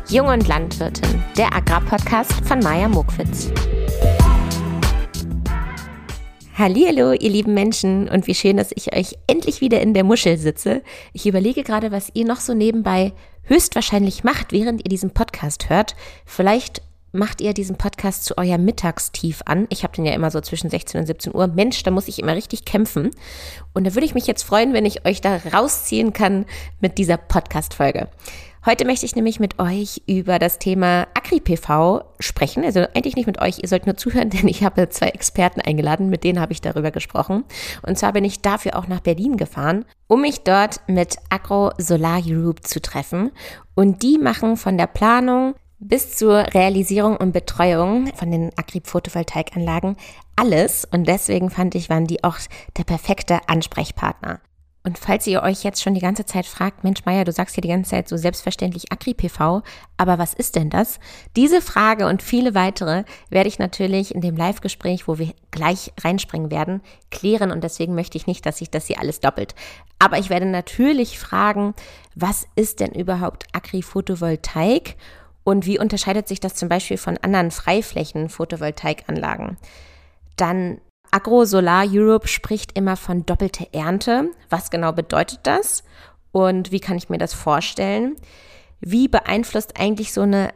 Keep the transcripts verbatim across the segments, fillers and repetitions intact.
Jung und Landwirtin, der Agrarpodcast von Maja Mokwitz. Hallihallo, ihr lieben Menschen, und wie schön, dass ich euch endlich wieder in der Muschel sitze. Ich überlege gerade, was ihr noch so nebenbei höchstwahrscheinlich macht, während ihr diesen Podcast hört. Vielleicht macht ihr diesen Podcast zu eurem Mittagstief an. Ich habe den ja immer so zwischen sechzehn und siebzehn Uhr. Mensch, da muss ich immer richtig kämpfen. Und da würde ich mich jetzt freuen, wenn ich euch da rausziehen kann mit dieser Podcast-Folge. Heute möchte ich nämlich mit euch über das Thema Agri-P V sprechen. Also eigentlich nicht mit euch, ihr sollt nur zuhören, denn ich habe zwei Experten eingeladen, mit denen habe ich darüber gesprochen. Und zwar bin ich dafür auch nach Berlin gefahren, um mich dort mit Agro-Solar Europe zu treffen. Und die machen von der Planung bis zur Realisierung und Betreuung von den Agri-Photovoltaikanlagen alles. Und deswegen fand ich, waren die auch der perfekte Ansprechpartner. Und falls ihr euch jetzt schon die ganze Zeit fragt, Mensch Maja, du sagst ja die ganze Zeit so selbstverständlich Agri-P V, aber was ist denn das? Diese Frage und viele weitere werde ich natürlich in dem Live-Gespräch, wo wir gleich reinspringen werden, klären, und deswegen möchte ich nicht, dass sich das hier alles doppelt. Aber ich werde natürlich fragen, was ist denn überhaupt Agri-Photovoltaik und wie unterscheidet sich das zum Beispiel von anderen Freiflächen-Photovoltaikanlagen? Dann Agro-Solar Europe spricht immer von doppelte Ernte. Was genau bedeutet das und wie kann ich mir das vorstellen? Wie beeinflusst eigentlich so eine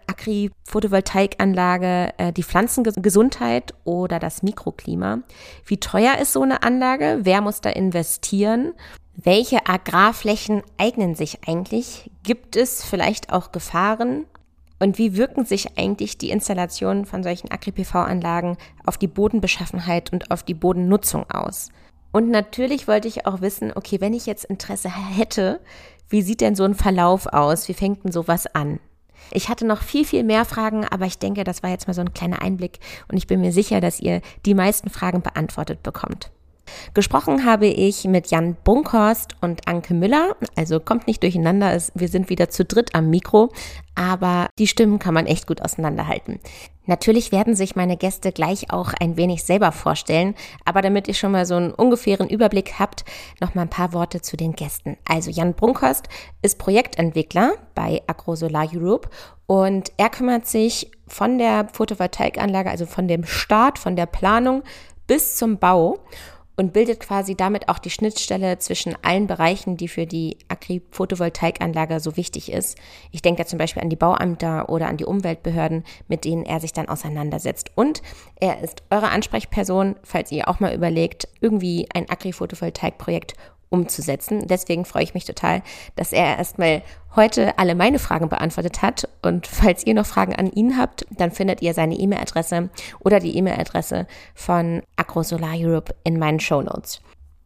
Agri-Photovoltaikanlage äh, die Pflanzengesundheit oder das Mikroklima? Wie teuer ist so eine Anlage? Wer muss da investieren? Welche Agrarflächen eignen sich eigentlich? Gibt es vielleicht auch Gefahren? Und wie wirken sich eigentlich die Installationen von solchen Agri-P V-Anlagen auf die Bodenbeschaffenheit und auf die Bodennutzung aus? Und natürlich wollte ich auch wissen, okay, wenn ich jetzt Interesse hätte, wie sieht denn so ein Verlauf aus? Wie fängt denn sowas an? Ich hatte noch viel, viel mehr Fragen, aber ich denke, das war jetzt mal so ein kleiner Einblick und ich bin mir sicher, dass ihr die meisten Fragen beantwortet bekommt. Gesprochen habe ich mit Jan Brunkhorst und Anke Müller, also kommt nicht durcheinander, wir sind wieder zu dritt am Mikro, aber die Stimmen kann man echt gut auseinanderhalten. Natürlich werden sich meine Gäste gleich auch ein wenig selber vorstellen, aber damit ihr schon mal so einen ungefähren Überblick habt, noch mal ein paar Worte zu den Gästen. Also Jan Brunkhorst ist Projektentwickler bei Agro-Solar Europe und er kümmert sich von der Photovoltaikanlage, also von dem Start, von der Planung bis zum Bau, und bildet quasi damit auch die Schnittstelle zwischen allen Bereichen, die für die Agri-Photovoltaikanlage so wichtig ist. Ich denke da zum Beispiel an die Bauämter oder an die Umweltbehörden, mit denen er sich dann auseinandersetzt. Und er ist eure Ansprechperson, falls ihr auch mal überlegt, irgendwie ein Agri-Photovoltaik-Projekt umzusetzen. Deswegen freue ich mich total, dass er erstmal heute alle meine Fragen beantwortet hat. Und falls ihr noch Fragen an ihn habt, dann findet ihr seine E-Mail-Adresse oder die E-Mail-Adresse von Agro-Solar Europe in meinen Shownotes.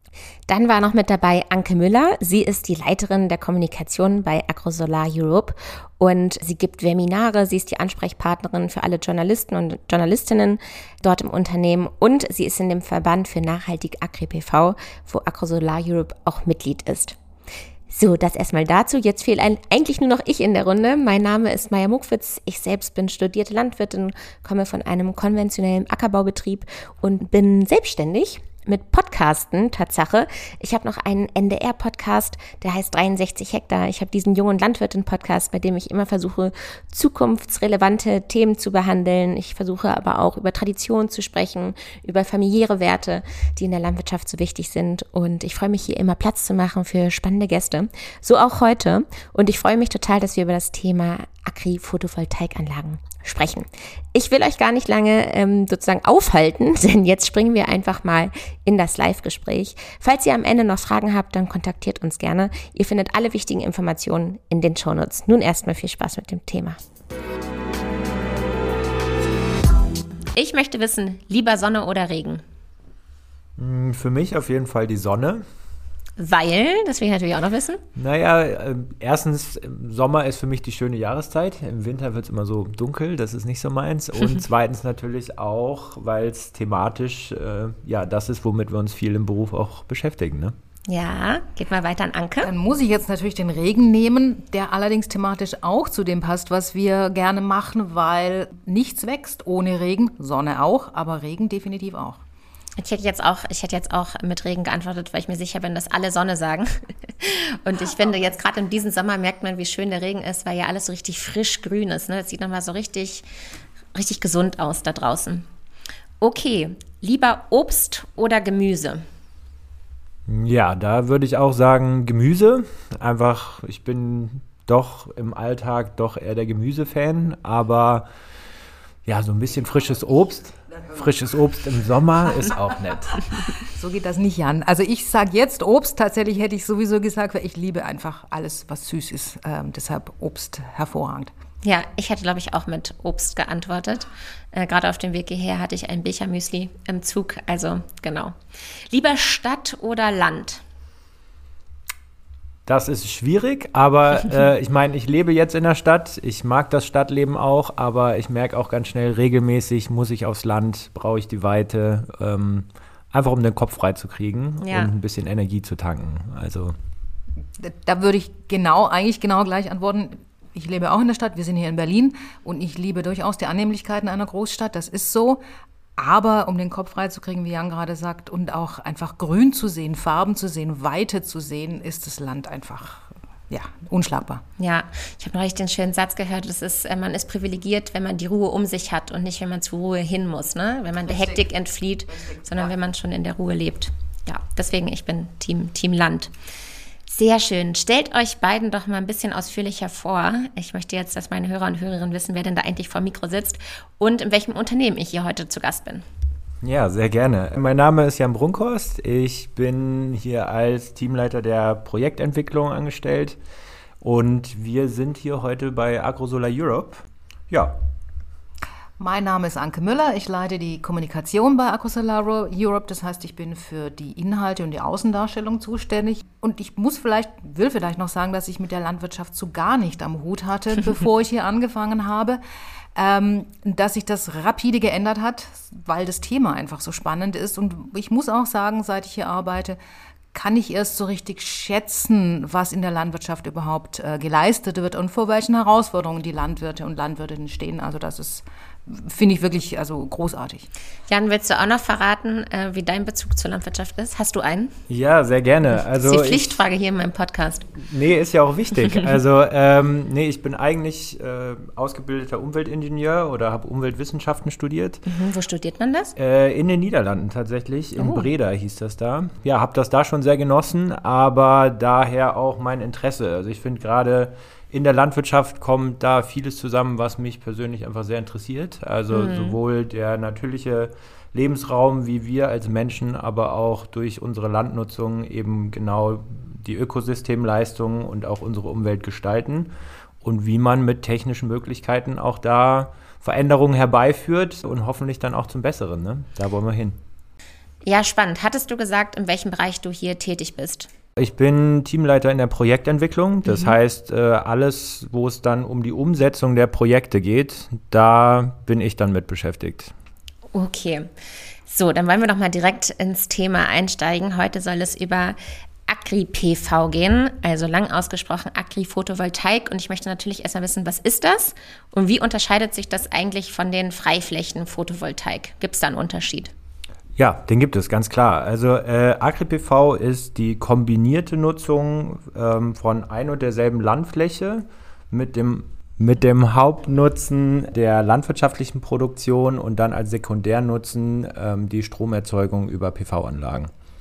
Dann war noch mit dabei Anke Müller. Sie ist die Leiterin der Kommunikation bei Agro-Solar Europe und sie gibt Webinare. Sie ist die Ansprechpartnerin für alle Journalisten und Journalistinnen dort im Unternehmen und sie ist in dem Verband für nachhaltig Agri-P V, wo Agro-Solar Europe auch Mitglied ist. So, das erstmal dazu. Jetzt fehlt eigentlich nur noch ich in der Runde. Mein Name ist Maja Mokwitz. Ich selbst bin studierte Landwirtin, komme von einem konventionellen Ackerbaubetrieb und bin selbstständig mit Podcasten, Tatsache. Ich habe noch einen N D R-Podcast, der heißt dreiundsechzig Hektar. Ich habe diesen Jung- und Landwirtin-Podcast, bei dem ich immer versuche, zukunftsrelevante Themen zu behandeln. Ich versuche aber auch über Tradition zu sprechen, über familiäre Werte, die in der Landwirtschaft so wichtig sind. Und ich freue mich, hier immer Platz zu machen für spannende Gäste. So auch heute. Und ich freue mich total, dass wir über das Thema Agri-Photovoltaikanlagen sprechen. Ich will euch gar nicht lange ähm, sozusagen aufhalten, denn jetzt springen wir einfach mal in das Live-Gespräch. Falls ihr am Ende noch Fragen habt, dann kontaktiert uns gerne. Ihr findet alle wichtigen Informationen in den Shownotes. Nun erstmal viel Spaß mit dem Thema. Ich möchte wissen, lieber Sonne oder Regen? Für mich auf jeden Fall die Sonne. Weil, das will ich natürlich auch noch wissen. Naja, äh, erstens, Sommer ist für mich die schöne Jahreszeit. Im Winter wird es immer so dunkel, das ist nicht so meins. Und zweitens natürlich auch, weil es thematisch, äh, ja, das ist, womit wir uns viel im Beruf auch beschäftigen, ne? Ja, geht mal weiter an Anke. Dann muss ich jetzt natürlich den Regen nehmen, der allerdings thematisch auch zu dem passt, was wir gerne machen, weil nichts wächst ohne Regen, Sonne auch, aber Regen definitiv auch. Ich hätte jetzt auch, ich hätte jetzt auch mit Regen geantwortet, weil ich mir sicher bin, dass alle Sonne sagen. Und ich finde, jetzt gerade in diesem Sommer merkt man, wie schön der Regen ist, weil ja alles so richtig frisch grün ist. Ne? Das sieht nochmal so richtig, richtig gesund aus da draußen. Okay, lieber Obst oder Gemüse? Ja, da würde ich auch sagen Gemüse. Einfach, ich bin doch im Alltag doch eher der Gemüsefan, aber ja, so ein bisschen frisches Obst. Frisches Obst im Sommer ist auch nett. So geht das nicht an. Also ich sage jetzt Obst, tatsächlich hätte ich sowieso gesagt, weil ich liebe einfach alles, was süß ist. Ähm, deshalb Obst hervorragend. Ja, ich hätte, glaube ich, auch mit Obst geantwortet. Äh, gerade auf dem Weg hierher hatte ich ein Bechermüsli im Zug. Also genau. Lieber Stadt oder Land? Das ist schwierig, aber äh, ich meine, ich lebe jetzt in der Stadt. Ich mag das Stadtleben auch, aber ich merke auch ganz schnell, regelmäßig muss ich aufs Land, brauche ich die Weite, ähm, einfach um den Kopf frei zu kriegen Ja. und ein bisschen Energie zu tanken. Also Da, da würde ich genau, eigentlich genau gleich antworten. Ich lebe auch in der Stadt, wir sind hier in Berlin und ich liebe durchaus die Annehmlichkeiten einer Großstadt, das ist so. Aber um den Kopf frei zu kriegen, wie Jan gerade sagt, und auch einfach Grün zu sehen, Farben zu sehen, Weite zu sehen, ist das Land einfach, ja, unschlagbar. Ja, ich habe neulich den schönen Satz gehört, das ist, äh, man ist privilegiert, wenn man die Ruhe um sich hat und nicht, wenn man zur Ruhe hin muss, ne? Wenn man der Hektik entflieht, sondern wenn man schon in der Ruhe lebt. Ja, deswegen, ich bin Team, Team Land. Sehr schön. Stellt euch beiden doch mal ein bisschen ausführlicher vor. Ich möchte jetzt, dass meine Hörer und Hörerinnen wissen, wer denn da eigentlich vor dem Mikro sitzt und in welchem Unternehmen ich hier heute zu Gast bin. ja, sehr gerne. Mein Name ist Jan Brunkhorst. Ich bin hier als Teamleiter der Projektentwicklung angestellt und wir sind hier heute bei Agrosolar Europe. Ja, Mein Name ist Anke Müller, ich leite die Kommunikation bei Agrosolar Europe, das heißt, ich bin für die Inhalte und die Außendarstellung zuständig. Und ich muss vielleicht, will vielleicht noch sagen, dass ich mit der Landwirtschaft so gar nicht am Hut hatte, bevor ich hier angefangen habe. Ähm, dass sich das rapide geändert hat, weil das Thema einfach so spannend ist. Und ich muss auch sagen, seit ich hier arbeite, kann ich erst so richtig schätzen, was in der Landwirtschaft überhaupt äh, geleistet wird und vor welchen Herausforderungen die Landwirte und Landwirtinnen stehen. Also das ist, finde ich wirklich also großartig. Jan, willst du auch noch verraten, äh, wie dein Bezug zur Landwirtschaft ist? Hast du einen? ja, sehr gerne. Also das ist die ich- Pflichtfrage hier in meinem Podcast. Nee, ist ja auch wichtig. Also, ähm, nee, ich bin eigentlich äh, ausgebildeter Umweltingenieur oder habe Umweltwissenschaften studiert. Mhm, wo studiert man das? Äh, in den Niederlanden tatsächlich, in Oh. Breda hieß das da. Ja, habe das da schon sehr genossen, aber daher auch mein Interesse. Also ich finde gerade in der Landwirtschaft kommt da vieles zusammen, was mich persönlich einfach sehr interessiert. Also sowohl der natürliche Lebensraum, wie wir als Menschen, aber auch durch unsere Landnutzung eben genau die Ökosystemleistungen und auch unsere Umwelt gestalten und wie man mit technischen Möglichkeiten auch da Veränderungen herbeiführt und hoffentlich dann auch zum Besseren. Ne? Da wollen wir hin. Ja, spannend. Hattest du gesagt, in welchem Bereich du hier tätig bist? Ich bin Teamleiter in der Projektentwicklung. Das heißt, äh, alles, wo es dann um die Umsetzung der Projekte geht, da bin ich dann mit beschäftigt. Okay. So, dann wollen wir doch mal direkt ins Thema einsteigen. Heute soll es über Agri-P V gehen, also lang ausgesprochen Agri-Photovoltaik. Und ich möchte natürlich erstmal wissen, was ist das und wie unterscheidet sich das eigentlich von den Freiflächen-Photovoltaik? Gibt es da einen Unterschied? Ja, den gibt es, ganz klar. Also äh, Agri-P V ist die kombinierte Nutzung ähm, von ein und derselben Landfläche mit dem, mit dem Hauptnutzen der landwirtschaftlichen Produktion und dann als Sekundärnutzen ähm, die Stromerzeugung über P V-Anlagen.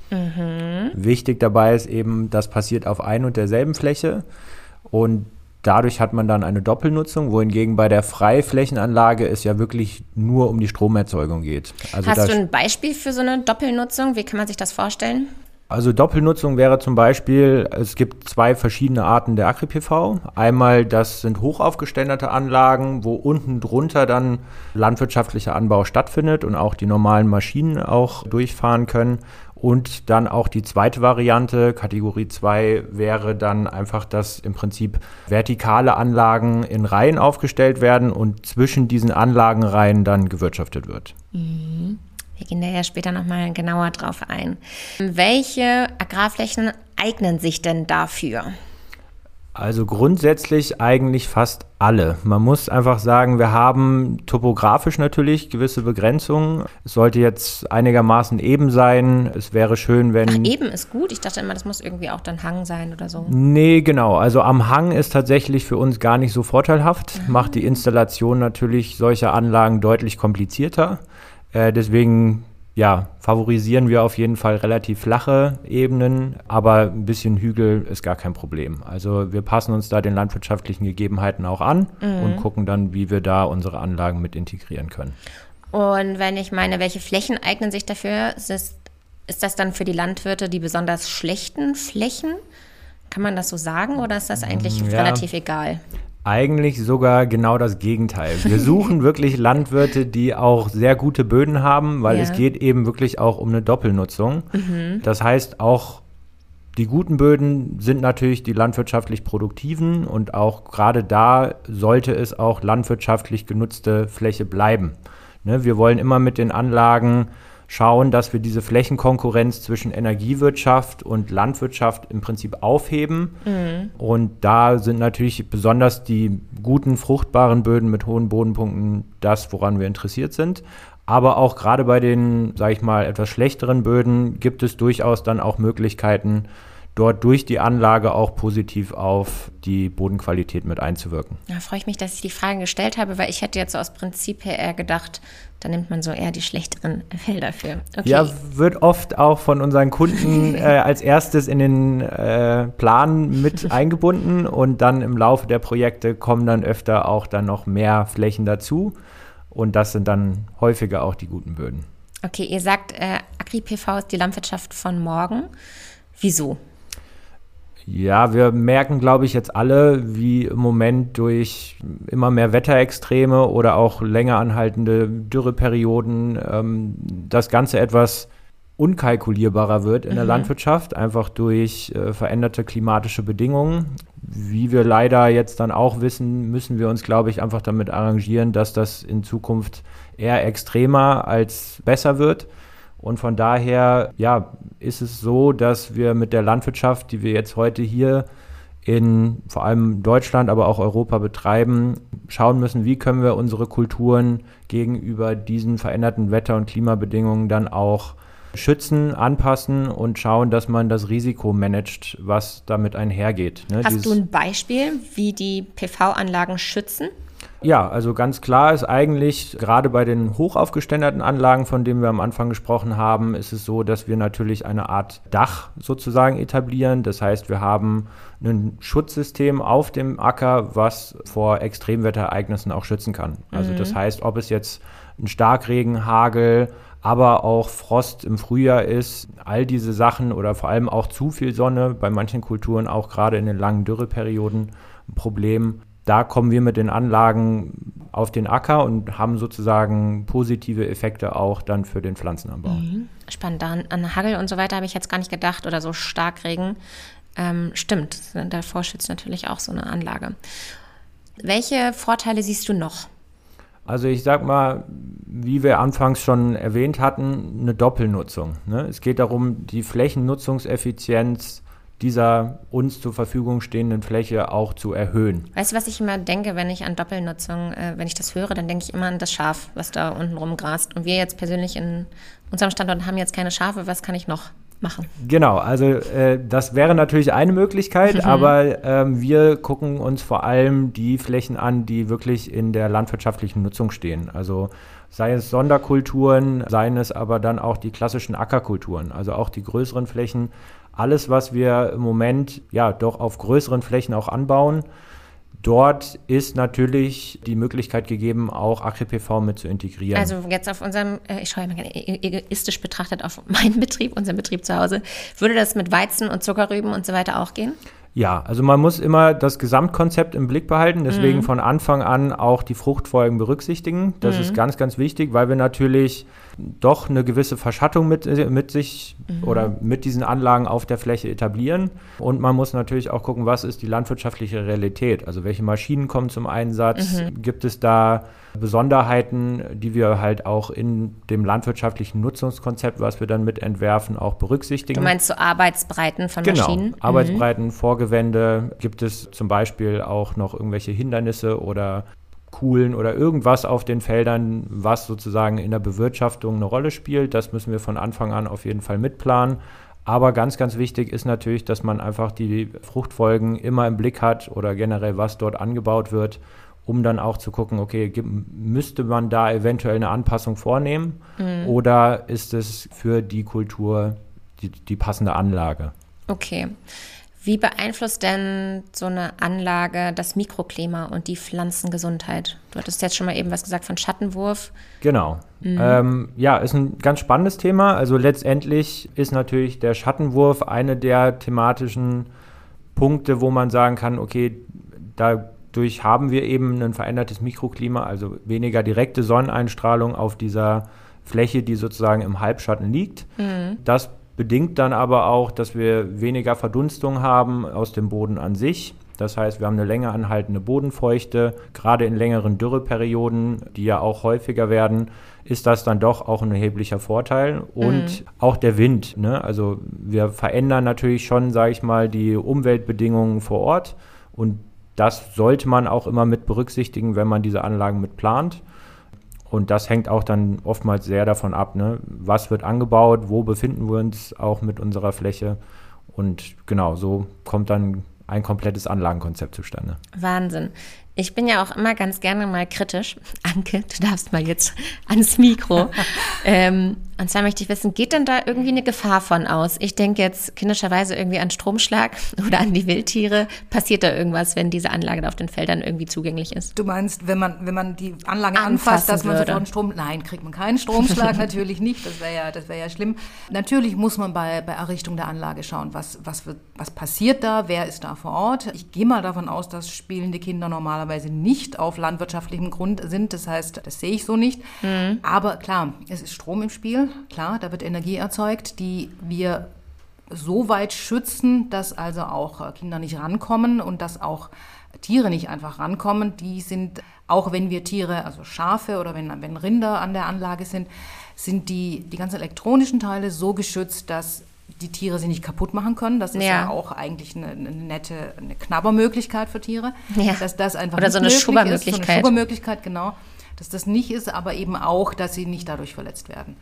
Mhm. Wichtig dabei ist eben, das passiert auf ein und derselben Fläche und dadurch hat man dann eine Doppelnutzung, wohingegen bei der Freiflächenanlage es ja wirklich nur um die Stromerzeugung geht. Also Hast das- du ein Beispiel für so eine Doppelnutzung? Wie kann man sich das vorstellen? Also Doppelnutzung wäre zum Beispiel, es gibt zwei verschiedene Arten der Agri-P V. Einmal, das sind hochaufgeständerte Anlagen, wo unten drunter dann landwirtschaftlicher Anbau stattfindet und auch die normalen Maschinen auch durchfahren können. Und dann auch die zweite Variante, Kategorie zwei, wäre dann einfach, dass im Prinzip vertikale Anlagen in Reihen aufgestellt werden und zwischen diesen Anlagenreihen dann gewirtschaftet wird. Wir gehen da ja später nochmal genauer drauf ein. Welche Agrarflächen eignen sich denn dafür? Also grundsätzlich eigentlich fast alle. Man muss einfach sagen, wir haben topografisch natürlich gewisse Begrenzungen. Es sollte jetzt einigermaßen eben sein. Es wäre schön, wenn... Ach, eben ist gut. Ich dachte immer, das muss irgendwie auch dann Hang sein oder so. Nee, genau. Also am Hang ist tatsächlich für uns gar nicht so vorteilhaft. Mhm. Macht die Installation natürlich solcher Anlagen deutlich komplizierter. Äh, deswegen... Ja, favorisieren wir auf jeden Fall relativ flache Ebenen, aber ein bisschen Hügel ist gar kein Problem. Also wir passen uns da den landwirtschaftlichen Gegebenheiten auch an mhm. und gucken dann, wie wir da unsere Anlagen mit integrieren können. Und wenn ich meine, welche Flächen eignen sich dafür, ist das, ist das dann für die Landwirte die besonders schlechten Flächen? Kann man das so sagen oder ist das eigentlich ja. relativ egal? Eigentlich sogar genau das Gegenteil. Wir suchen wirklich Landwirte, die auch sehr gute Böden haben, weil ja. es geht eben wirklich auch um eine Doppelnutzung. Mhm. Das heißt, auch die guten Böden sind natürlich die landwirtschaftlich produktiven und auch gerade da sollte es auch landwirtschaftlich genutzte Fläche bleiben. Ne, wir wollen immer mit den Anlagen schauen, dass wir diese Flächenkonkurrenz zwischen Energiewirtschaft und Landwirtschaft im Prinzip aufheben. Mhm. Und da sind natürlich besonders die guten, fruchtbaren Böden mit hohen Bodenpunkten das, woran wir interessiert sind. Aber auch gerade bei den, sage ich mal, etwas schlechteren Böden gibt es durchaus dann auch Möglichkeiten, dort durch die Anlage auch positiv auf die Bodenqualität mit einzuwirken. Da freue ich mich, dass ich die Frage gestellt habe, weil ich hätte jetzt so aus Prinzip her eher gedacht, da nimmt man so eher die schlechteren Felder für. Okay. Ja, wird oft auch von unseren Kunden äh, als erstes in den äh, Plan mit eingebunden und dann im Laufe der Projekte kommen dann öfter auch dann noch mehr Flächen dazu und das sind dann häufiger auch die guten Böden. Okay, ihr sagt, äh, Agri-P V ist die Landwirtschaft von morgen. Wieso? Ja, wir merken, glaube ich, jetzt alle, wie im Moment durch immer mehr Wetterextreme oder auch länger anhaltende Dürreperioden ähm, das Ganze etwas unkalkulierbarer wird in mhm. der Landwirtschaft, einfach durch äh, veränderte klimatische Bedingungen. Wie wir leider jetzt dann auch wissen, müssen wir uns, glaube ich, einfach damit arrangieren, dass das in Zukunft eher extremer als besser wird. Und von daher, ja, ist es so, dass wir mit der Landwirtschaft, die wir jetzt heute hier in vor allem Deutschland, aber auch Europa betreiben, schauen müssen, wie können wir unsere Kulturen gegenüber diesen veränderten Wetter- und Klimabedingungen dann auch schützen, anpassen und schauen, dass man das Risiko managt, was damit einhergeht. Ne? Hast Dieses, du ein Beispiel, wie die P V-Anlagen schützen? Ja, also ganz klar ist eigentlich, gerade bei den hochaufgeständerten Anlagen, von denen wir am Anfang gesprochen haben, ist es so, dass wir natürlich eine Art Dach sozusagen etablieren. Das heißt, wir haben ein Schutzsystem auf dem Acker, was vor Extremwetterereignissen auch schützen kann. Also mhm. das heißt, ob es jetzt ein Starkregen, Hagel, aber auch Frost im Frühjahr ist, all diese Sachen oder vor allem auch zu viel Sonne, bei manchen Kulturen auch gerade in den langen Dürreperioden ein Problem. Da kommen wir mit den Anlagen auf den Acker und haben sozusagen positive Effekte auch dann für den Pflanzenanbau. Mhm. Spannend. An, an Hagel und so weiter habe ich jetzt gar nicht gedacht oder so Starkregen. Ähm, stimmt, davor schützt natürlich auch so eine Anlage. Welche Vorteile siehst du noch? Also ich sag mal, wie wir anfangs schon erwähnt hatten, eine Doppelnutzung. Ne? Es geht darum, die Flächennutzungseffizienz dieser uns zur Verfügung stehenden Fläche auch zu erhöhen. Weißt du, was ich immer denke, wenn ich an Doppelnutzung, äh, wenn ich das höre, dann denke ich immer an das Schaf, was da unten rumgrast. Und wir jetzt persönlich in unserem Standort haben jetzt keine Schafe, was kann ich noch machen? Genau, also äh, das wäre natürlich eine Möglichkeit, mhm. aber ähm, wir gucken uns vor allem die Flächen an, die wirklich in der landwirtschaftlichen Nutzung stehen. Also sei es Sonderkulturen, seien es aber dann auch die klassischen Ackerkulturen, also auch die größeren Flächen. Alles, was wir im Moment ja doch auf größeren Flächen auch anbauen, dort ist natürlich die Möglichkeit gegeben, auch Agri-P V mit zu integrieren. Also jetzt auf unserem, ich schaue mal gerne egoistisch betrachtet auf meinen Betrieb, unseren Betrieb zu Hause, würde das mit Weizen und Zuckerrüben und so weiter auch gehen? Ja, also man muss immer das Gesamtkonzept im Blick behalten, deswegen mhm. von Anfang an auch die Fruchtfolgen berücksichtigen. Das mhm. ist ganz, ganz wichtig, weil wir natürlich doch eine gewisse Verschattung mit, mit sich mhm. oder mit diesen Anlagen auf der Fläche etablieren. Und man muss natürlich auch gucken, was ist die landwirtschaftliche Realität? Also welche Maschinen kommen zum Einsatz? Mhm. Gibt es da Besonderheiten, die wir halt auch in dem landwirtschaftlichen Nutzungskonzept, was wir dann mit entwerfen, auch berücksichtigen? Du meinst so Arbeitsbreiten von genau. Maschinen? Genau, Arbeitsbreiten, mhm. Vorgewände. Gibt es zum Beispiel auch noch irgendwelche Hindernisse oder Kuhlen oder irgendwas auf den Feldern, was sozusagen in der Bewirtschaftung eine Rolle spielt? Das müssen wir von Anfang an auf jeden Fall mitplanen. Aber ganz, ganz wichtig ist natürlich, dass man einfach die Fruchtfolgen immer im Blick hat oder generell, was dort angebaut wird, um dann auch zu gucken, okay, müsste man da eventuell eine Anpassung vornehmen mhm. oder ist es für die Kultur die, die passende Anlage? Okay. Wie beeinflusst denn so eine Anlage das Mikroklima und die Pflanzengesundheit? Du hattest jetzt schon mal eben was gesagt von Schattenwurf. Genau. Mhm. Ähm, ja, ist ein ganz spannendes Thema. Also letztendlich ist natürlich der Schattenwurf eine der thematischen Punkte, wo man sagen kann, okay, da Dadurch haben wir eben ein verändertes Mikroklima, also weniger direkte Sonneneinstrahlung auf dieser Fläche, die sozusagen im Halbschatten liegt. Mhm. Das bedingt dann aber auch, dass wir weniger Verdunstung haben aus dem Boden an sich. Das heißt, wir haben eine länger anhaltende Bodenfeuchte. Gerade in längeren Dürreperioden, die ja auch häufiger werden, ist das dann doch auch ein erheblicher Vorteil. Und mhm. auch der Wind, ne? Also wir verändern natürlich schon, sage ich mal, die Umweltbedingungen vor Ort. Und das sollte man auch immer mit berücksichtigen, wenn man diese Anlagen mit plant. Und das hängt auch dann oftmals sehr davon ab, ne? Was wird angebaut, wo befinden wir uns auch mit unserer Fläche. Und genau, so kommt dann ein komplettes Anlagenkonzept zustande. Wahnsinn. Ich bin ja auch immer ganz gerne mal kritisch. Anke, du darfst mal jetzt ans Mikro. ähm, und zwar möchte ich wissen, geht denn da irgendwie eine Gefahr von aus? Ich denke jetzt kindischerweise irgendwie an Stromschlag oder an die Wildtiere. Passiert da irgendwas, wenn diese Anlage da auf den Feldern irgendwie zugänglich ist? Du meinst, wenn man, wenn man die Anlage anfasst, dass man sofort einen Strom... Nein, kriegt man keinen Stromschlag, natürlich nicht. Das wäre ja, das wäre ja schlimm. Natürlich muss man bei, bei Errichtung der Anlage schauen, was, was, wird, was passiert da, wer ist da vor Ort. Ich gehe mal davon aus, dass spielende Kinder normalerweise nicht auf landwirtschaftlichem Grund sind. Das heißt, das sehe ich so nicht. Mhm. Aber klar, es ist Strom im Spiel. Klar, da wird Energie erzeugt, die wir so weit schützen, dass also auch Kinder nicht rankommen und dass auch Tiere nicht einfach rankommen. Die sind, auch wenn wir Tiere, also Schafe oder wenn, wenn Rinder an der Anlage sind, sind die, die ganzen elektronischen Teile so geschützt, dass die Tiere sie nicht kaputt machen können. Das ist ja, ja auch eigentlich eine, eine nette eine Knabbermöglichkeit für Tiere. Ja. Dass das einfach Oder so eine Schubbermöglichkeit. So eine Schubbermöglichkeit, genau. Dass das nicht ist, aber eben auch, dass sie nicht dadurch verletzt werden.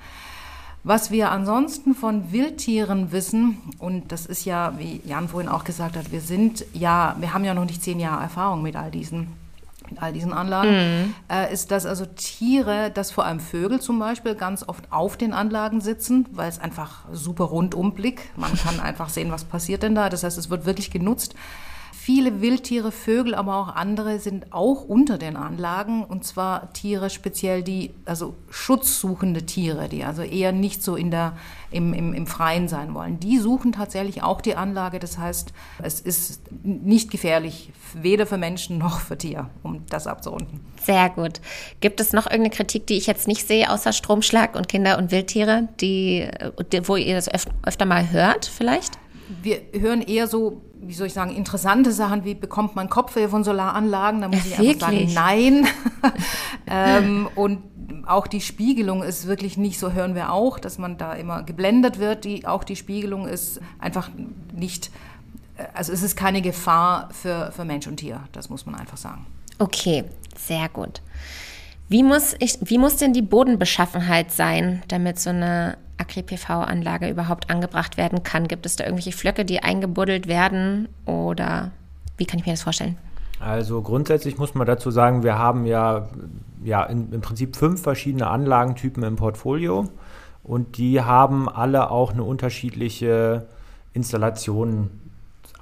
Was wir ansonsten von Wildtieren wissen, und das ist ja, wie Jan vorhin auch gesagt hat, wir sind ja, wir haben ja noch nicht zehn Jahre Erfahrung mit all diesen mit all diesen Anlagen, mhm. äh, ist, dass also Tiere, dass vor allem Vögel zum Beispiel ganz oft auf den Anlagen sitzen, weil es einfach super Rundumblick, man kann einfach sehen, was passiert denn da, das heißt, es wird wirklich genutzt. Viele Wildtiere, Vögel, aber auch andere sind auch unter den Anlagen, und zwar Tiere speziell, die, also schutzsuchende Tiere, die also eher nicht so in der, im, im, im Freien sein wollen. Die suchen tatsächlich auch die Anlage, das heißt, es ist nicht gefährlich, weder für Menschen noch für Tiere, um das abzurunden. Sehr gut. Gibt es noch irgendeine Kritik, die ich jetzt nicht sehe, außer Stromschlag und Kinder und Wildtiere, die, wo ihr das öf- öfter mal hört vielleicht? Wir hören eher so, wie soll ich sagen, interessante Sachen, wie bekommt man Kopfweh von Solaranlagen? Da muss ja, ich einfach wirklich? sagen, nein. ähm, und auch die Spiegelung ist wirklich nicht so, hören wir auch, dass man da immer geblendet wird. Die, auch die Spiegelung ist einfach nicht, also es ist keine Gefahr für, für Mensch und Tier, das muss man einfach sagen. Okay, sehr gut. Wie muss ich, wie muss denn die Bodenbeschaffenheit sein, damit so eine Agri-P V-Anlage überhaupt angebracht werden kann? Gibt es da irgendwelche Flöcke, die eingebuddelt werden, oder wie kann ich mir das vorstellen? Also grundsätzlich muss man dazu sagen, wir haben ja, ja in, im Prinzip fünf verschiedene Anlagentypen im Portfolio, und die haben alle auch eine unterschiedliche Installationsanforderung.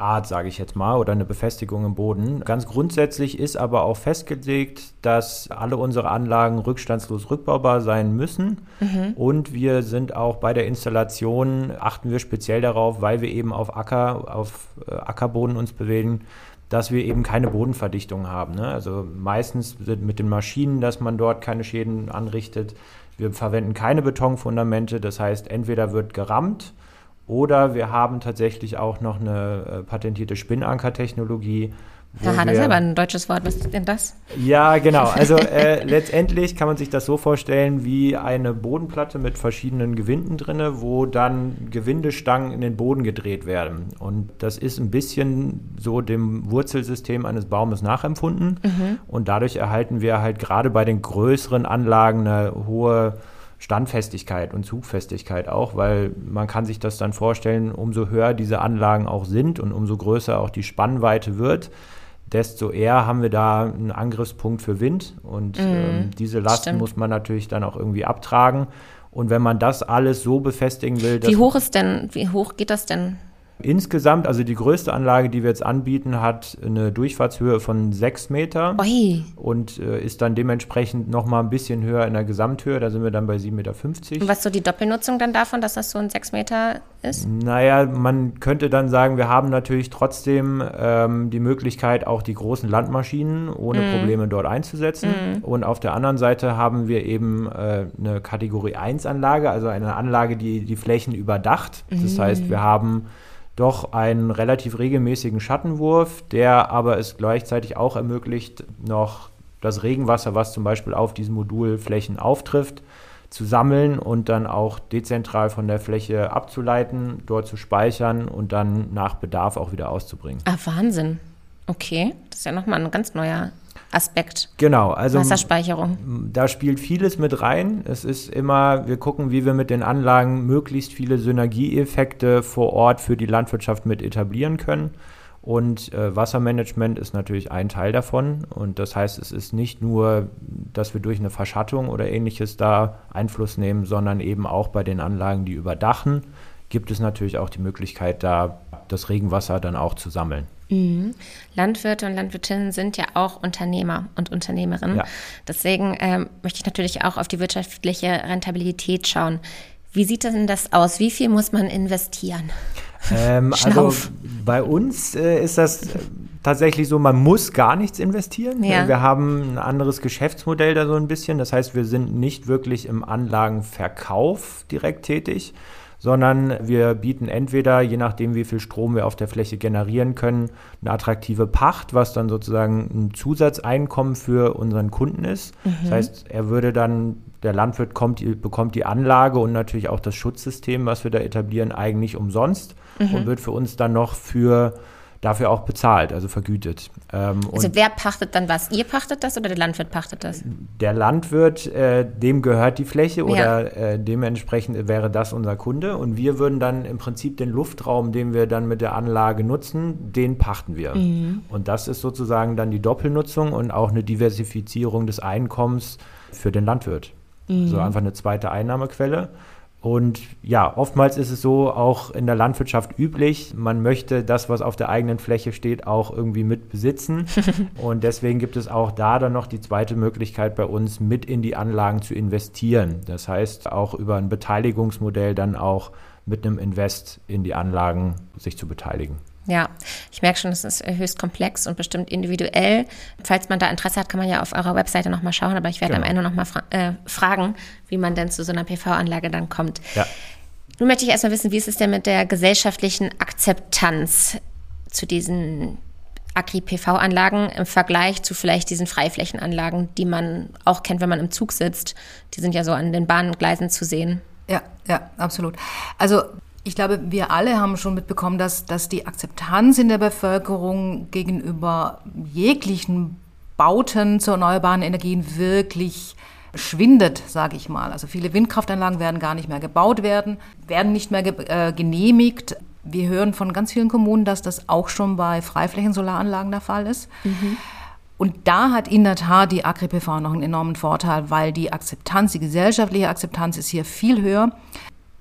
Art, sage ich jetzt mal, oder eine Befestigung im Boden. Ganz grundsätzlich ist aber auch festgelegt, dass alle unsere Anlagen rückstandslos rückbaubar sein müssen. Mhm. Und wir sind auch bei der Installation, achten wir speziell darauf, weil wir eben auf Acker, auf äh, Ackerboden uns bewegen, dass wir eben keine Bodenverdichtung haben. Ne? Also meistens sind mit den Maschinen, dass man dort keine Schäden anrichtet. Wir verwenden keine Betonfundamente, das heißt, entweder wird gerammt oder wir haben tatsächlich auch noch eine äh, patentierte Spinnankertechnologie. Aha, das ist aber ein deutsches Wort. Was ist denn das? Ja, genau. Also äh, letztendlich kann man sich das so vorstellen wie eine Bodenplatte mit verschiedenen Gewinden drin, wo dann Gewindestangen in den Boden gedreht werden. Und das ist ein bisschen so dem Wurzelsystem eines Baumes nachempfunden. Mhm. Und dadurch erhalten wir halt gerade bei den größeren Anlagen eine hohe Standfestigkeit und Zugfestigkeit auch, weil man kann sich das dann vorstellen, umso höher diese Anlagen auch sind und umso größer auch die Spannweite wird, desto eher haben wir da einen Angriffspunkt für Wind und mm, ähm, diese Lasten stimmt. muss man natürlich dann auch irgendwie abtragen. Und wenn man das alles so befestigen will, dass wie hoch ist denn, wie hoch geht das denn? Insgesamt, also die größte Anlage, die wir jetzt anbieten, hat eine Durchfahrtshöhe von sechs Meter Oi. und äh, ist dann dementsprechend noch mal ein bisschen höher in der Gesamthöhe. Da sind wir dann bei sieben Meter fünfzig. Und was ist so die Doppelnutzung dann davon, dass das so ein sechs Meter ist? Naja, man könnte dann sagen, wir haben natürlich trotzdem ähm, die Möglichkeit, auch die großen Landmaschinen ohne mm. Probleme dort einzusetzen. Mm. Und auf der anderen Seite haben wir eben äh, eine Kategorie eins Anlage, also eine Anlage, die die Flächen überdacht. Das mm. heißt, wir haben doch einen relativ regelmäßigen Schattenwurf, der aber es gleichzeitig auch ermöglicht, noch das Regenwasser, was zum Beispiel auf diesen Modulflächen auftrifft, zu sammeln und dann auch dezentral von der Fläche abzuleiten, dort zu speichern und dann nach Bedarf auch wieder auszubringen. Ah, Wahnsinn. Okay, das ist ja nochmal ein ganz neuer Aspekt. Genau, also Wasserspeicherung. Da spielt vieles mit rein. Es ist immer, wir gucken, wie wir mit den Anlagen möglichst viele Synergieeffekte vor Ort für die Landwirtschaft mit etablieren können. Und äh, Wassermanagement ist natürlich ein Teil davon. Und das heißt, es ist nicht nur, dass wir durch eine Verschattung oder Ähnliches da Einfluss nehmen, sondern eben auch bei den Anlagen, die überdachen, gibt es natürlich auch die Möglichkeit, da das Regenwasser dann auch zu sammeln. Mhm. Landwirte und Landwirtinnen sind ja auch Unternehmer und Unternehmerinnen. Ja. Deswegen ähm, möchte ich natürlich auch auf die wirtschaftliche Rentabilität schauen. Wie sieht denn das aus? Wie viel muss man investieren? Ähm, also bei uns äh, ist das tatsächlich so, man muss gar nichts investieren. Ja. Wir haben ein anderes Geschäftsmodell da so ein bisschen. Das heißt, wir sind nicht wirklich im Anlagenverkauf direkt tätig, sondern wir bieten entweder, je nachdem wie viel Strom wir auf der Fläche generieren können, eine attraktive Pacht, was dann sozusagen ein Zusatzeinkommen für unseren Kunden ist. Mhm. Das heißt, er würde dann, der Landwirt kommt, bekommt die Anlage und natürlich auch das Schutzsystem, was wir da etablieren, eigentlich umsonst mhm. und wird für uns dann noch für dafür auch bezahlt, also vergütet. Ähm, also wer pachtet dann was? Ihr pachtet das oder der Landwirt pachtet das? Der Landwirt, äh, dem gehört die Fläche oder ja. äh, dementsprechend wäre das unser Kunde und wir würden dann im Prinzip den Luftraum, den wir dann mit der Anlage nutzen, den pachten wir. Mhm. Und das ist sozusagen dann die Doppelnutzung und auch eine Diversifizierung des Einkommens für den Landwirt. Mhm. Also einfach eine zweite Einnahmequelle. Und ja, oftmals ist es so auch in der Landwirtschaft üblich, man möchte das, was auf der eigenen Fläche steht, auch irgendwie mit besitzen. Und deswegen gibt es auch da dann noch die zweite Möglichkeit bei uns, mit in die Anlagen zu investieren. Das heißt, auch über ein Beteiligungsmodell dann auch mit einem Invest in die Anlagen sich zu beteiligen. Ja, ich merke schon, es ist höchst komplex und bestimmt individuell. Falls man da Interesse hat, kann man ja auf eurer Webseite nochmal schauen, aber ich werde genau. am Ende nochmal fra- äh, fragen, wie man denn zu so einer P V-Anlage dann kommt. Ja. Nun möchte ich erstmal wissen, wie ist es denn mit der gesellschaftlichen Akzeptanz zu diesen Agri-P V-Anlagen im Vergleich zu vielleicht diesen Freiflächenanlagen, die man auch kennt, wenn man im Zug sitzt. Die sind ja so an den Bahngleisen zu sehen. Ja, ja, absolut. Also ich glaube, wir alle haben schon mitbekommen, dass, dass die Akzeptanz in der Bevölkerung gegenüber jeglichen Bauten zu erneuerbaren Energien wirklich schwindet, sage ich mal. Also viele Windkraftanlagen werden gar nicht mehr gebaut werden, werden nicht mehr ge- äh, genehmigt. Wir hören von ganz vielen Kommunen, dass das auch schon bei Freiflächen-Solaranlagen der Fall ist. Mhm. Und da hat in der Tat die Agri-P V noch einen enormen Vorteil, weil die Akzeptanz, die gesellschaftliche Akzeptanz ist hier viel höher.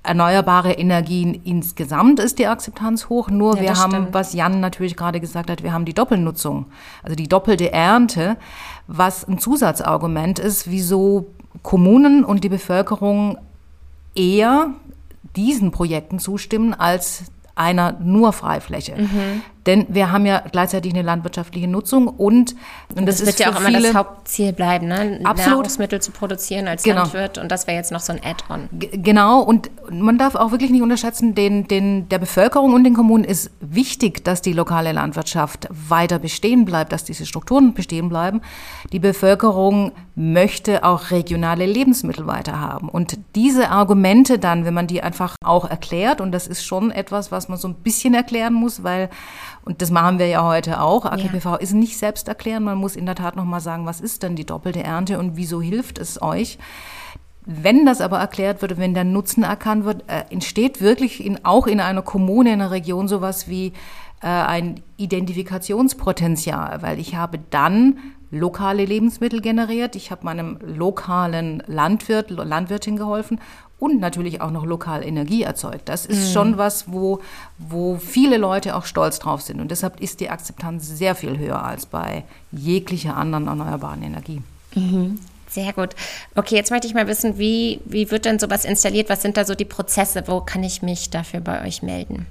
erneuerbare Energien insgesamt ist die Akzeptanz hoch. Nur Ja, wir das haben, stimmt. was Jan natürlich gerade gesagt hat, wir haben die Doppelnutzung, also die doppelte Ernte, was ein Zusatzargument ist, wieso Kommunen und die Bevölkerung eher diesen Projekten zustimmen als einer nur Freifläche. Mhm. Denn wir haben ja gleichzeitig eine landwirtschaftliche Nutzung und, und das, Das, ist wird ja für auch immer viele, das Hauptziel bleiben, ne? Absolut. Nahrungsmittel zu produzieren als Genau. Landwirt. Und das wäre jetzt noch so ein Add-on. G- Genau, und man darf auch wirklich nicht unterschätzen, den, den, der Bevölkerung und den Kommunen ist wichtig, dass die lokale Landwirtschaft weiter bestehen bleibt, dass diese Strukturen bestehen bleiben. Die Bevölkerung möchte auch regionale Lebensmittel weiter haben. Und diese Argumente dann, wenn man die einfach auch erklärt, und das ist schon etwas, was man so ein bisschen erklären muss, weil, und das machen wir ja heute auch, A K P V ist nicht selbst erklären, man muss in der Tat nochmal sagen, was ist denn die doppelte Ernte und wieso hilft es euch? Wenn das aber erklärt wird, wenn der Nutzen erkannt wird, äh, entsteht wirklich in, auch in einer Kommune, in einer Region sowas wie äh, ein Identifikationspotenzial, weil ich habe dann lokale Lebensmittel generiert, ich habe meinem lokalen Landwirt, Landwirtin geholfen und natürlich auch noch lokal Energie erzeugt. Das ist mhm. schon was, wo, wo viele Leute auch stolz drauf sind. Und deshalb ist die Akzeptanz sehr viel höher als bei jeglicher anderen erneuerbaren Energie. Mhm. Sehr gut. Okay, jetzt möchte ich mal wissen, wie, wie wird denn sowas installiert? Was sind da so die Prozesse? Wo kann ich mich dafür bei euch melden?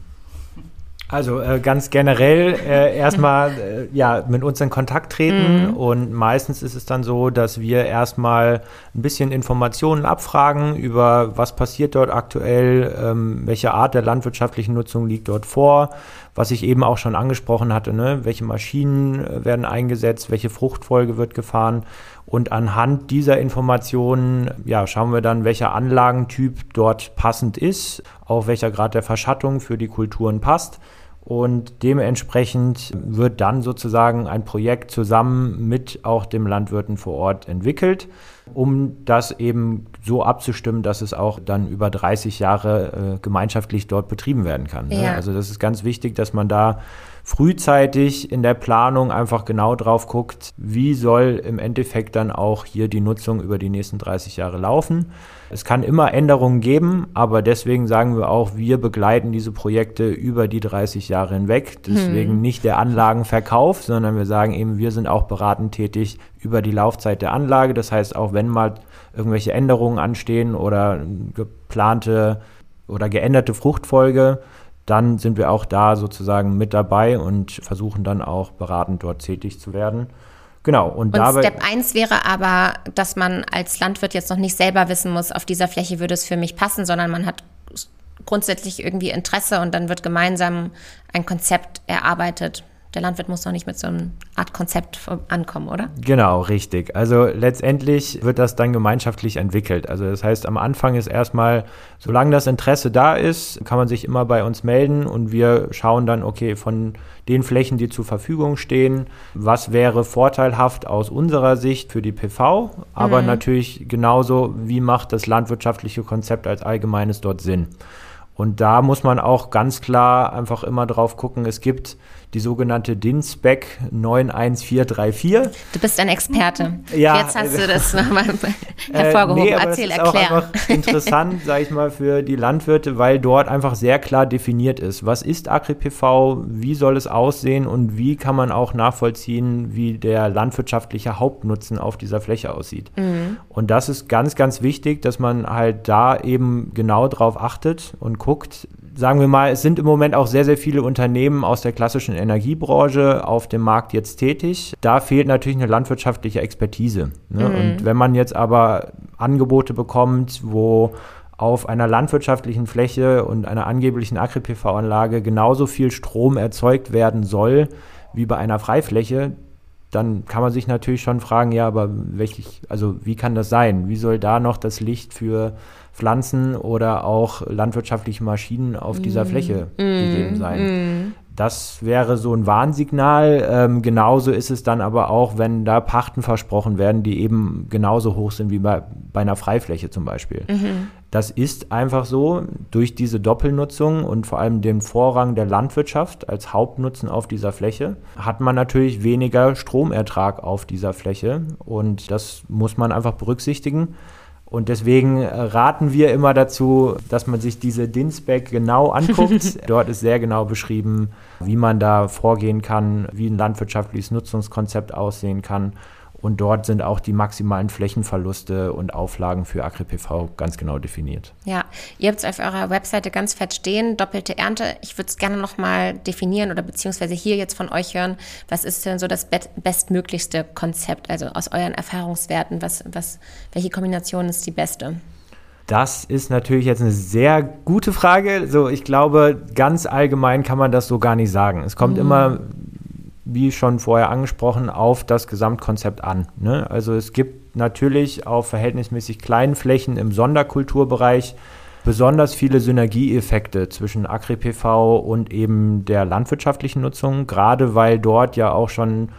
Also äh, ganz generell äh, erstmal äh, ja, mit uns in Kontakt treten, mhm. und meistens ist es dann so, dass wir erstmal ein bisschen Informationen abfragen über, was passiert dort aktuell, ähm, welche Art der landwirtschaftlichen Nutzung liegt dort vor, was ich eben auch schon angesprochen hatte, ne? Welche Maschinen äh, werden eingesetzt, welche Fruchtfolge wird gefahren, und anhand dieser Informationen ja, schauen wir dann, welcher Anlagentyp dort passend ist, auch welcher Grad der Verschattung für die Kulturen passt. Und dementsprechend wird dann sozusagen ein Projekt zusammen mit auch dem Landwirten vor Ort entwickelt, um das eben so abzustimmen, dass es auch dann über dreißig Jahre äh, gemeinschaftlich dort betrieben werden kann. Ne? Ja. Also das ist ganz wichtig, dass man da frühzeitig in der Planung einfach genau drauf guckt, wie soll im Endeffekt dann auch hier die Nutzung über die nächsten dreißig Jahre laufen. Es kann immer Änderungen geben, aber deswegen sagen wir auch, wir begleiten diese Projekte über die dreißig Jahre hinweg. Deswegen hm. nicht der Anlagenverkauf, sondern wir sagen eben, wir sind auch beratend tätig über die Laufzeit der Anlage. Das heißt, auch wenn mal irgendwelche Änderungen anstehen oder geplante oder geänderte Fruchtfolge, dann sind wir auch da sozusagen mit dabei und versuchen dann auch beratend dort tätig zu werden. Genau. Und, Und dabei, Step eins wäre aber, dass man als Landwirt jetzt noch nicht selber wissen muss, auf dieser Fläche würde es für mich passen, sondern man hat grundsätzlich irgendwie Interesse und dann wird gemeinsam ein Konzept erarbeitet. Der Landwirt muss doch nicht mit so einer Art Konzept ankommen, oder? Genau, richtig. Also letztendlich wird das dann gemeinschaftlich entwickelt. Also das heißt, am Anfang ist erstmal, solange das Interesse da ist, kann man sich immer bei uns melden und wir schauen dann, okay, von den Flächen, die zur Verfügung stehen, was wäre vorteilhaft aus unserer Sicht für die P V, aber mhm. natürlich genauso, wie macht das landwirtschaftliche Konzept als allgemeines dort Sinn. Und da muss man auch ganz klar einfach immer drauf gucken, es gibt die sogenannte D I N-Spec neun eins vier drei vier. Du bist ein Experte. Ja, Jetzt hast du das nochmal hervorgehoben. Äh, nee, aber Erzähl, das ist erklär. auch einfach interessant, sage ich mal, für die Landwirte, weil dort einfach sehr klar definiert ist, was ist Agri-P V, wie soll es aussehen und wie kann man auch nachvollziehen, wie der landwirtschaftliche Hauptnutzen auf dieser Fläche aussieht. Mhm. Und das ist ganz, ganz wichtig, dass man halt da eben genau drauf achtet und guckt. Sagen wir mal, es sind im Moment auch sehr, sehr viele Unternehmen aus der klassischen Energiebranche auf dem Markt jetzt tätig. Da fehlt natürlich eine landwirtschaftliche Expertise. Ne? Mhm. Und wenn man jetzt aber Angebote bekommt, wo auf einer landwirtschaftlichen Fläche und einer angeblichen Agri-P V-Anlage genauso viel Strom erzeugt werden soll wie bei einer Freifläche, dann kann man sich natürlich schon fragen, ja, aber welch, also wie kann das sein? Wie soll da noch das Licht für Pflanzen oder auch landwirtschaftliche Maschinen auf mm. dieser Fläche mm. gegeben sein? Mm. Das wäre so ein Warnsignal. Ähm, genauso ist es dann aber auch, wenn da Pachten versprochen werden, die eben genauso hoch sind wie bei, bei einer Freifläche zum Beispiel. Mhm. Das ist einfach so, durch diese Doppelnutzung und vor allem den Vorrang der Landwirtschaft als Hauptnutzen auf dieser Fläche, hat man natürlich weniger Stromertrag auf dieser Fläche und das muss man einfach berücksichtigen. Und deswegen raten wir immer dazu, dass man sich diese D I N S-Spec genau anguckt. Dort ist sehr genau beschrieben, wie man da vorgehen kann, wie ein landwirtschaftliches Nutzungskonzept aussehen kann. Und dort sind auch die maximalen Flächenverluste und Auflagen für Agri-P V ganz genau definiert. Ja, ihr habt es auf eurer Webseite ganz fett stehen, doppelte Ernte. Ich würde es gerne nochmal definieren oder beziehungsweise hier jetzt von euch hören. Was ist denn so das bestmöglichste Konzept, also aus euren Erfahrungswerten? Was, was, welche Kombination ist die beste? Das ist natürlich jetzt eine sehr gute Frage. So, ich glaube, ganz allgemein kann man das so gar nicht sagen. Es kommt mhm. immer, wie schon vorher angesprochen, auf das Gesamtkonzept an. Ne? Also es gibt natürlich auf verhältnismäßig kleinen Flächen im Sonderkulturbereich besonders viele Synergieeffekte zwischen Agri-P V und eben der landwirtschaftlichen Nutzung, gerade weil dort ja auch schon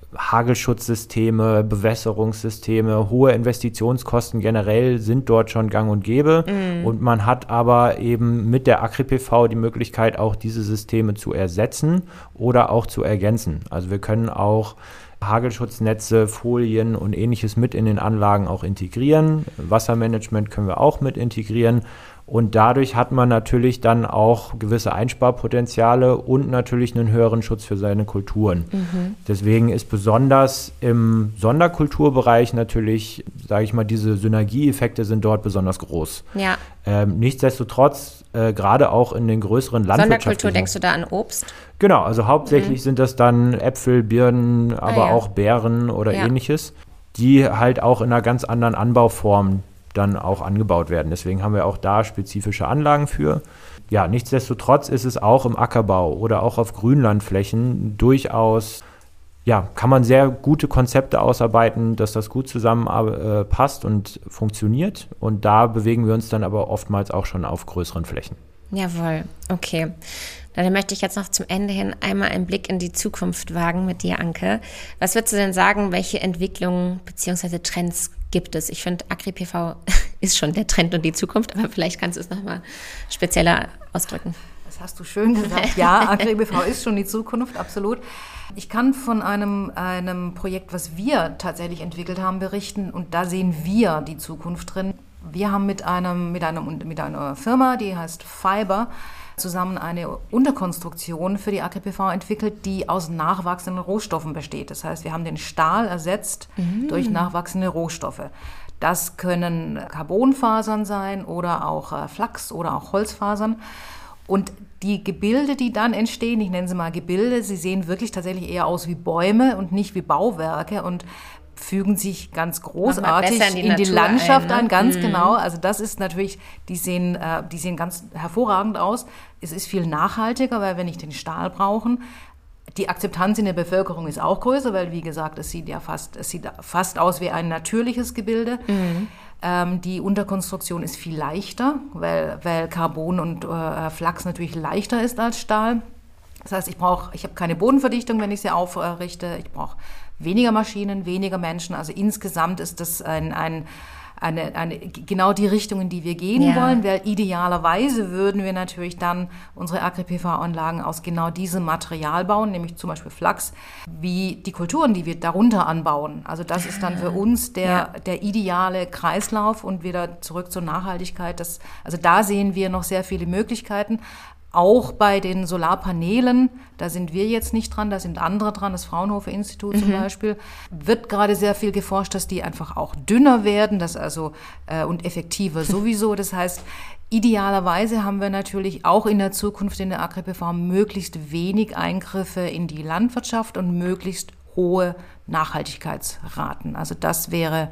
Hagelschutzsysteme, Bewässerungssysteme, hohe Investitionskosten generell sind dort schon gang und gäbe. Mm. Und man hat aber eben mit der Agri-P V die Möglichkeit, auch diese Systeme zu ersetzen oder auch zu ergänzen. Also wir können auch Hagelschutznetze, Folien und ähnliches mit in den Anlagen auch integrieren. Wassermanagement können wir auch mit integrieren. Und dadurch hat man natürlich dann auch gewisse Einsparpotenziale und natürlich einen höheren Schutz für seine Kulturen. Mhm. Deswegen ist besonders im Sonderkulturbereich natürlich, sage ich mal, diese Synergieeffekte sind dort besonders groß. Ja. Ähm, nichtsdestotrotz, äh, gerade auch in den größeren landwirtschaftlichen... Sonderkultur, denkst du da an Obst? Genau, also hauptsächlich mhm. sind das dann Äpfel, Birnen, aber ah, ja. auch Beeren oder ja. ähnliches, die halt auch in einer ganz anderen Anbauform dann auch angebaut werden. Deswegen haben wir auch da spezifische Anlagen für. Ja, nichtsdestotrotz ist es auch im Ackerbau oder auch auf Grünlandflächen durchaus, ja, kann man sehr gute Konzepte ausarbeiten, dass das gut zusammenpasst äh, und funktioniert. Und da bewegen wir uns dann aber oftmals auch schon auf größeren Flächen. Jawohl, okay. Dann möchte ich jetzt noch zum Ende hin einmal einen Blick in die Zukunft wagen mit dir, Anke. Was würdest du denn sagen, welche Entwicklungen bzw. Trends gibt es? Ich finde, Agri-P V ist schon der Trend und die Zukunft, aber vielleicht kannst du es nochmal spezieller ausdrücken. Das hast du schön gesagt. Ja, Agri-P V ist schon die Zukunft, absolut. Ich kann von einem, einem Projekt, was wir tatsächlich entwickelt haben, berichten und da sehen wir die Zukunft drin. Wir haben mit, einem, mit, einem, mit einer Firma, die heißt Fiber, zusammen eine Unterkonstruktion für die Agri-P V entwickelt, die aus nachwachsenden Rohstoffen besteht. Das heißt, wir haben den Stahl ersetzt mhm. durch nachwachsende Rohstoffe. Das können Carbonfasern sein oder auch äh, Flachs oder auch Holzfasern. Und die Gebilde, die dann entstehen, ich nenne sie mal Gebilde, sie sehen wirklich tatsächlich eher aus wie Bäume und nicht wie Bauwerke und fügen sich ganz großartig in die, in die Landschaft ein, ne? ein, ganz mm. genau. Also das ist natürlich, die sehen, äh, die sehen ganz hervorragend aus. Es ist viel nachhaltiger, weil wir nicht den Stahl brauchen. Die Akzeptanz in der Bevölkerung ist auch größer, weil, wie gesagt, es sieht ja fast, es sieht fast aus wie ein natürliches Gebilde. Mm. Ähm, die Unterkonstruktion ist viel leichter, weil, weil Carbon und äh, Flachs natürlich leichter ist als Stahl. Das heißt, ich brauche, ich habe keine Bodenverdichtung, wenn ich sie aufrichte. Ich brauche weniger Maschinen, weniger Menschen. Also insgesamt ist das ein, ein, eine, eine, genau die Richtung, in die wir gehen ja. wollen. Weil idealerweise würden wir natürlich dann unsere Agri-P V-Anlagen aus genau diesem Material bauen, nämlich zum Beispiel Flachs, wie die Kulturen, die wir darunter anbauen. Also das ist dann für uns der, ja. der ideale Kreislauf und wieder zurück zur Nachhaltigkeit. Das, also da sehen wir noch sehr viele Möglichkeiten. Auch bei den Solarpanelen, da sind wir jetzt nicht dran, da sind andere dran, das Fraunhofer-Institut mhm. zum Beispiel, wird gerade sehr viel geforscht, dass die einfach auch dünner werden, das also äh, und effektiver sowieso. Das heißt, idealerweise haben wir natürlich auch in der Zukunft in der Agri-P V möglichst wenig Eingriffe in die Landwirtschaft und möglichst hohe Nachhaltigkeitsraten. Also das wäre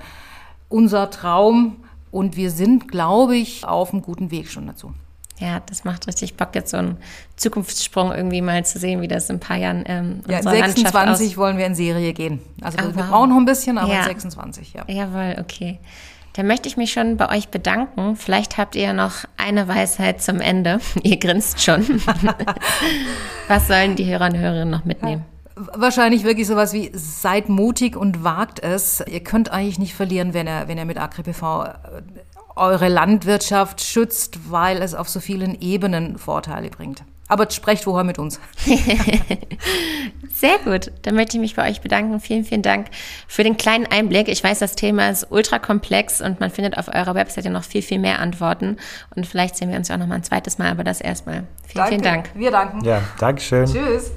unser Traum und wir sind, glaube ich, auf einem guten Weg schon dazu. Ja, das macht richtig Bock, jetzt so einen Zukunftssprung irgendwie mal zu sehen, wie das in ein paar Jahren ähm, ja, in sechsundzwanzig wollen wir in Serie gehen. Also oh, wir wow. brauchen noch ein bisschen, aber ja. in sechsundzwanzig, ja. Jawohl, okay. Dann möchte ich mich schon bei euch bedanken. Vielleicht habt ihr noch eine Weisheit zum Ende. Ihr grinst schon. Was sollen die Hörer und Hörerinnen noch mitnehmen? Wahrscheinlich wirklich sowas wie, seid mutig und wagt es. Ihr könnt eigentlich nicht verlieren, wenn ihr, wenn ihr mit Agri-P V eure Landwirtschaft schützt, weil es auf so vielen Ebenen Vorteile bringt. Aber sprecht vorher mit uns. Sehr gut. Dann möchte ich mich bei euch bedanken. Vielen, vielen Dank für den kleinen Einblick. Ich weiß, das Thema ist ultra komplex und man findet auf eurer Webseite noch viel, viel mehr Antworten. Und vielleicht sehen wir uns ja auch noch mal ein zweites Mal, aber das erstmal. Vielen, Danke. vielen Dank. Wir danken. Ja, Dankeschön. Tschüss.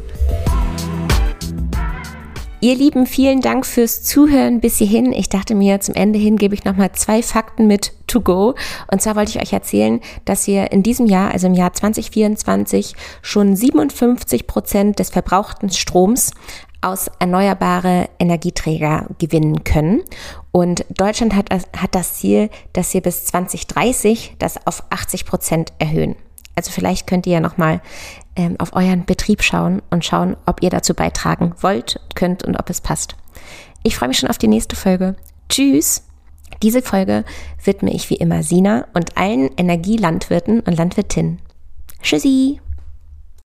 Ihr Lieben, vielen Dank fürs Zuhören bis hierhin. Ich dachte mir, zum Ende hin gebe ich nochmal zwei Fakten mit to go. Und zwar wollte ich euch erzählen, dass wir in diesem Jahr, also im Jahr zwanzig vierundzwanzig, schon siebenundfünfzig Prozent des verbrauchten Stroms aus erneuerbare Energieträger gewinnen können. Und Deutschland hat, hat das Ziel, dass wir bis zwanzig dreißig das auf achtzig Prozent erhöhen. Also vielleicht könnt ihr ja nochmal ähm, auf euren Betrieb schauen und schauen, ob ihr dazu beitragen wollt, könnt und ob es passt. Ich freue mich schon auf die nächste Folge. Tschüss! Diese Folge widme ich wie immer Sina und allen Energielandwirten und Landwirtinnen. Tschüssi!